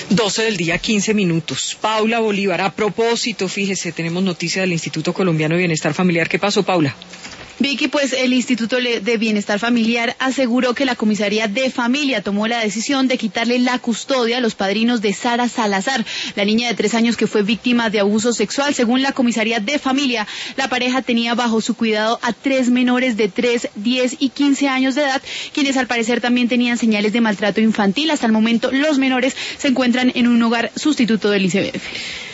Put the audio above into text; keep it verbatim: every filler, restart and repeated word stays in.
doce del día, quince minutos. Paula Bolívar, a propósito, fíjese, tenemos noticia del Instituto Colombiano de Bienestar Familiar. ¿Qué pasó, Paula? Vicky, pues el Instituto de Bienestar Familiar aseguró que la Comisaría de Familia tomó la decisión de quitarle la custodia a los padrinos de Sara Salazar, la niña de tres años que fue víctima de abuso sexual. Según la Comisaría de Familia, la pareja tenía bajo su cuidado a tres menores de tres, diez y quince años de edad, quienes al parecer también tenían señales de maltrato infantil. Hasta el momento, los menores se encuentran en un hogar sustituto del I C B F.